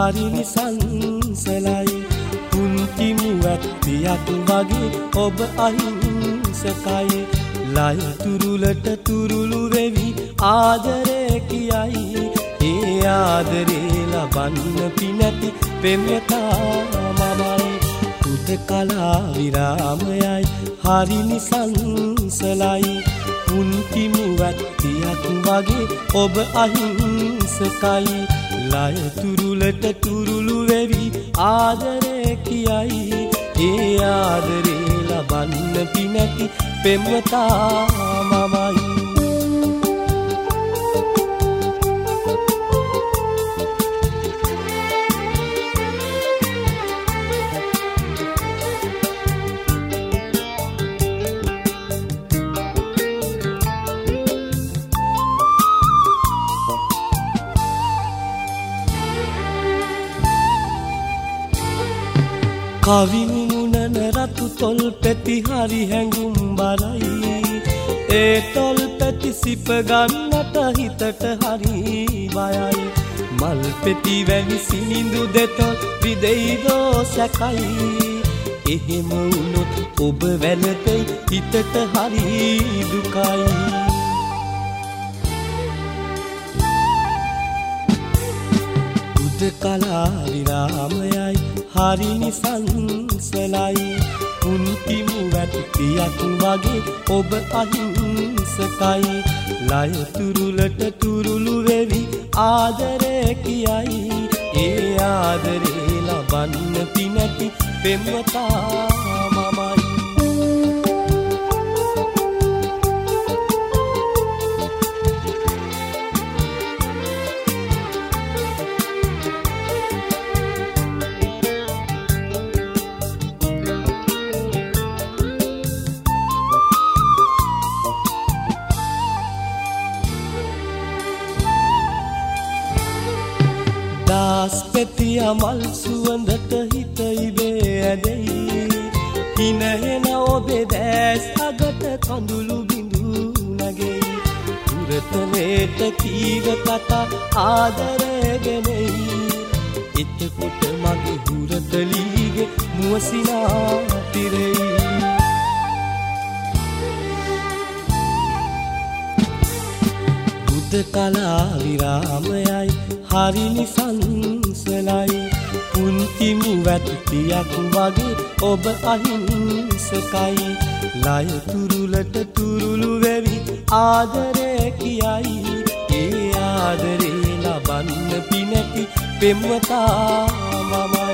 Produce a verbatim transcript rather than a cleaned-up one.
හරි නිසංසලයි පුංචි මුවැත්තියක් වගේ ඔබ අහිංසකයි ලය තුරුලට තුරුළු වෙවි ආදරේ කියයි ඒ ආදරේ ලබන්න පිනැති පෙම්වතා මමයි උදකලා විරාමයයි හරි නිසංසලයි පුංචි මුවැත්තියක් වගේ ඔබ අහිංසකයි ලය තුරුලට තුරුළු වෙවි ආදරේ කියයි ඒ ආදරේ ලබන්න පිනැති පෙම්වතා මමයි කවිමුණන රතු තොල් පැති හරි හැඟුම් බරයි ඒ තොල් පැති සිප ගන්නට හිතට හරි බයයි මල් පෙති වැනි සිනිඳු දෙතොල් විදෙයිදෝ සැකයි එහෙම වුණොත් ඔබ වැළපෙයි හිතට හරි දුකයි උදකලා විරාමයයි හරි නිසංසලයි පුංචි මුවැත්තියක් වගේ ඔබ අහිංසකයි ලය තුරුලට තුරුළු වෙවි ආදරේ කියයි ඒ ආදරේ ලබන්න පිනැති පෙම්වතා මමයි දාස්පෙතිය මල් සුවඳට හිත ඉබේ ඇදෙයි හිනහෙන ඔබේ දැස් අගට කඳුළු බිඳු නැගෙයි පුරතලේට කීව කතා ආදරගෙනෙයි එතකොට මගේ හුරතලීගේ මුවසිනා තිරෙයි උදකලා විරාමයයි හරි නිසංසලයි පුංචි මුවැත්තියක් වගේ ඔබ අහිංසකයි ලය තුරුලට තුරුළු වෙවි ආදරේ කියයි ඒ ආදරේ ලබන්න පිනැති පෙම්වතා මමයි